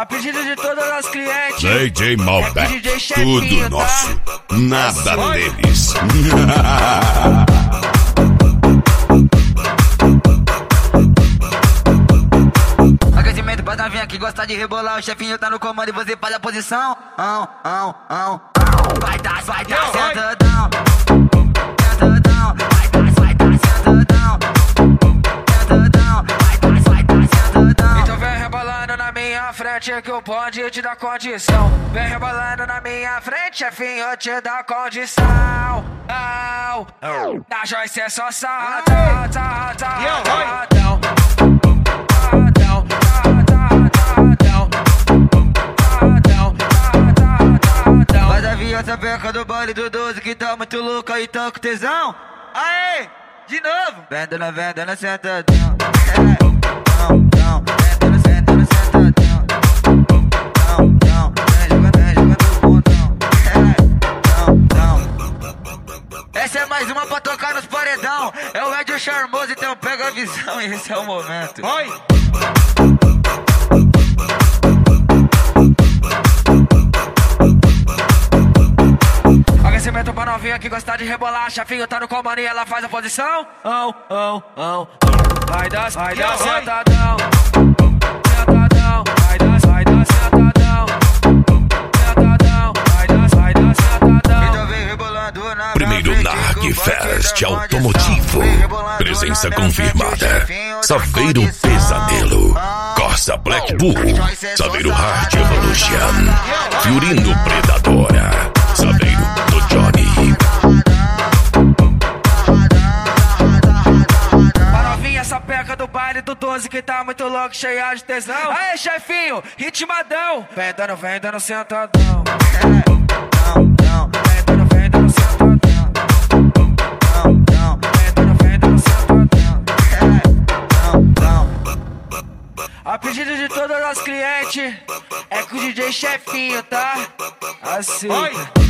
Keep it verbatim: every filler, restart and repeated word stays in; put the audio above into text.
A pedido de todas as clientes. D J Malbec, é tudo nosso, nada deles. Aquecimento pra novinha que gosta de rebolar. O chefinho tá no comando e você faz a posição. Ão, ão, ão. Vai dar, vai dar, sentadão. Sentadão, vai dar, vai dar, sentadão. Sentadão, vai dar, vai dar, sentadão. Então vem rebolando na minha frente que o bonde te dá condição. Vem rebolando na minha frente, chefinho, te dá condição. Au, na Joyce é só sarradão, sarradão, sarradão. Mas havia essa peca do baile do doze que tá muito louca e tá com tesão. Aê, de novo. Vendendo, vendendo, sentadão. Não, não, vendendo, vendendo, sentadão. Não, não, vem jogando, vem jogando o bundão. Não, não. Essa é mais uma pra tocar nos paredão. É o Ed Charmoso, então pega a visão e esse é o momento. Oi. Aquecimento pra novinha que gosta de rebolar. Chefinho tá no comando e ela faz a posição. Ão, ão, ão. Vai dar, vai dar, sentadão. Sentadão, vai dar, vai dar, sentadão. Sentadão, vai dar, vai dar, sentadão. Então vem rebolando na Primeiro Narg Fest Automotivo. Presença confirmada. Saveiro Pesadelo. Corsa Black Bull. Saveiro Hard Evolution. Fiorino Predadora. Saveiro do Johnny. Pra novinha essa peca do baile do doze que tá muito louco, cheia de tesão. Aê, chefinho, ritmadão. Vem dando, vem dando, sentadão. Não, não, Vem dando, vem dando, sentadão. não, não, Vem dando, vem dando, sentadão. não, não. A pedido de todas as clientes, é com o D J Chefinho, tá? Aceita.